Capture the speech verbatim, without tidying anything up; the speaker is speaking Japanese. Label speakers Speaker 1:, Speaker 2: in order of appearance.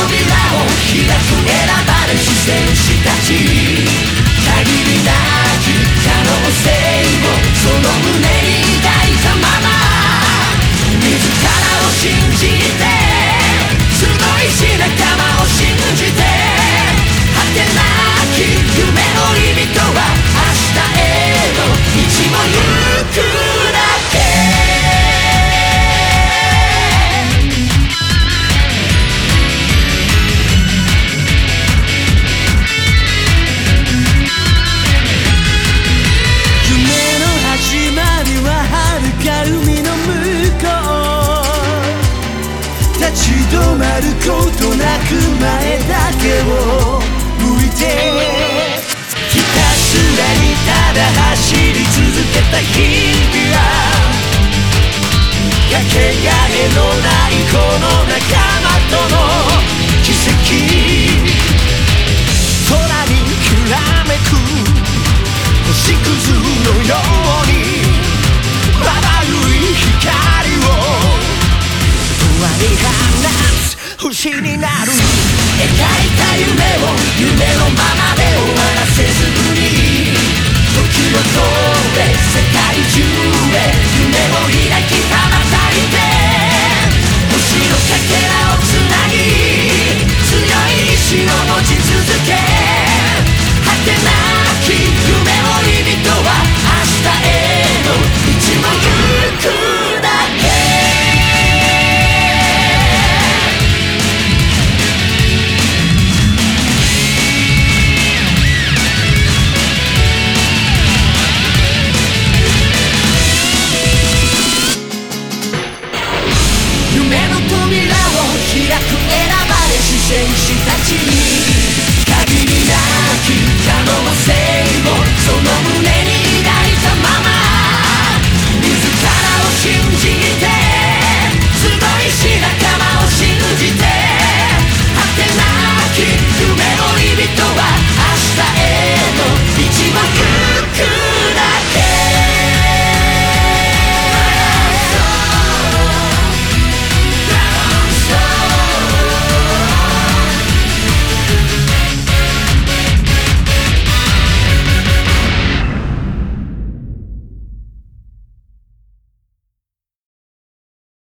Speaker 1: を開く選ばれし戦士たち、限りなき可能性をその胸に抱いたまま、自らを信じて集いし仲間を信じて、果てなき夢のリミットは明日への道も行くだけ。立ち止まることなく前だけを向いて、ひたすらにただ走り続けた日々は、かけがえのないこの仲間との奇跡。空にきらめく星屑のようにまばゆい光を割り放つ星になる。描いた夢を夢のままで終わらせずに、時を超え世界中へ夢を開き羽ばたいて、星のかけらをつなぎ強い意志を持ち続け、果てなき夢のリミットは明日への道も行くだけ。開く選ばれし戦士たち、限りなき可能性をその